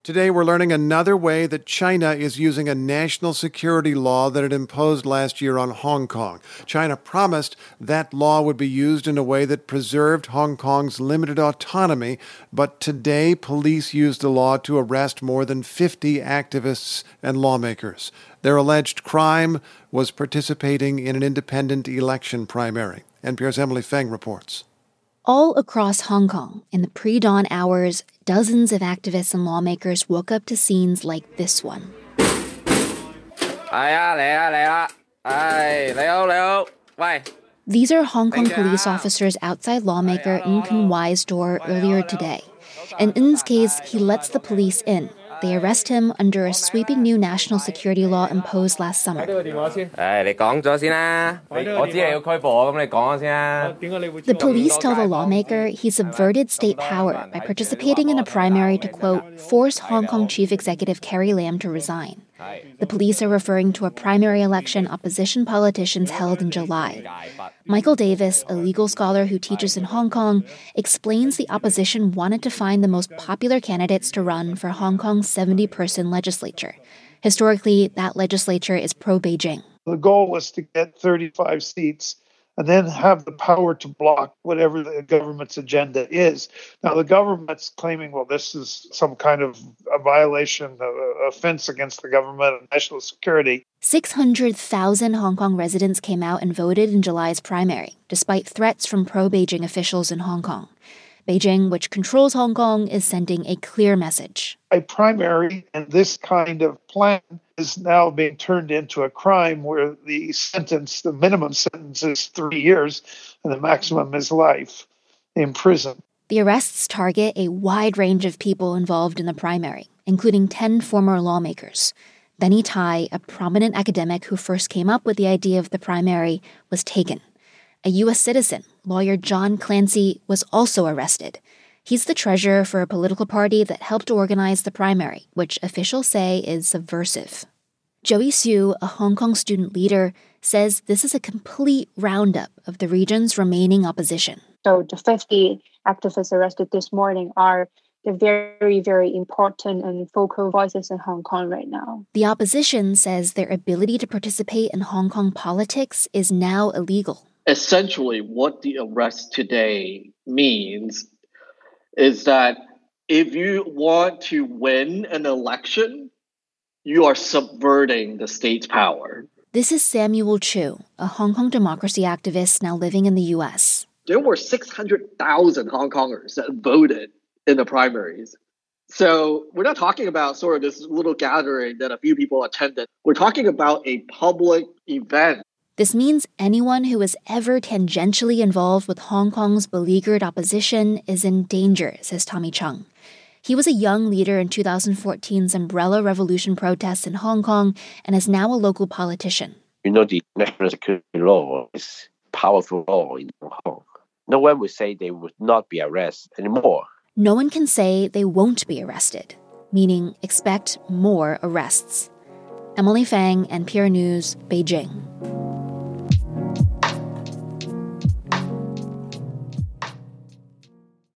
Today, we're learning another way that China is using a national security law that it imposed last year on Hong Kong. China promised that law would be used in a way that preserved Hong Kong's limited autonomy, but today, police used the law to arrest more than 50 activists and lawmakers. Their alleged crime was participating in an independent election primary. NPR's Emily Feng reports. All across Hong Kong, in the pre-dawn hours, dozens of activists and lawmakers woke up to scenes like this one. These are Hong Kong police officers outside lawmaker Ng Kun Wai's door earlier today. In Ng's case, he lets the police in. They arrest him under a sweeping new national security law imposed last summer. The police tell the lawmaker he subverted state power by participating in a primary to, quote, force Hong Kong Chief Executive Carrie Lam to resign. The police are referring to a primary election opposition politicians held in July. Michael Davis, a legal scholar who teaches in Hong Kong, explains the opposition wanted to find the most popular candidates to run for Hong Kong's 70-person legislature. Historically, that legislature is pro-Beijing. The goal was to get 35 seats and then have the power to block whatever the government's agenda is. Now, the government's claiming, well, this is some kind of a violation, offense against the government and national security. 600,000 Hong Kong residents came out and voted in July's primary, despite threats from pro-Beijing officials in Hong Kong. Beijing, which controls Hong Kong, is sending a clear message. A primary and this kind of plan is now being turned into a crime where the minimum sentence is 3 years and the maximum is life in prison. The arrests target a wide range of people involved in the primary, including 10 former lawmakers. Benny Tai, a prominent academic who first came up with the idea of the primary, was taken. A U.S. citizen, lawyer John Clancy, was also arrested. He's the treasurer for a political party that helped organize the primary, which officials say is subversive. Joey Siu, a Hong Kong student leader, says this is a complete roundup of the region's remaining opposition. So the 50 activists arrested this morning are the very, very important and vocal voices in Hong Kong right now. The opposition says their ability to participate in Hong Kong politics is now illegal. Essentially, what the arrest today means is that if you want to win an election, you are subverting the state's power. This is Samuel Chu, a Hong Kong democracy activist now living in the U.S. There were 600,000 Hong Kongers that voted in the primaries. So we're not talking about sort of this little gathering that a few people attended. We're talking about a public event. This means anyone who is ever tangentially involved with Hong Kong's beleaguered opposition is in danger, says Tommy Chung. He was a young leader in 2014's Umbrella Revolution protests in Hong Kong and is now a local politician. You know, the national security law is a powerful law in Hong Kong. No one would say they would not be arrested anymore. No one can say they won't be arrested, meaning expect more arrests. Emily Feng, NPR News, Beijing.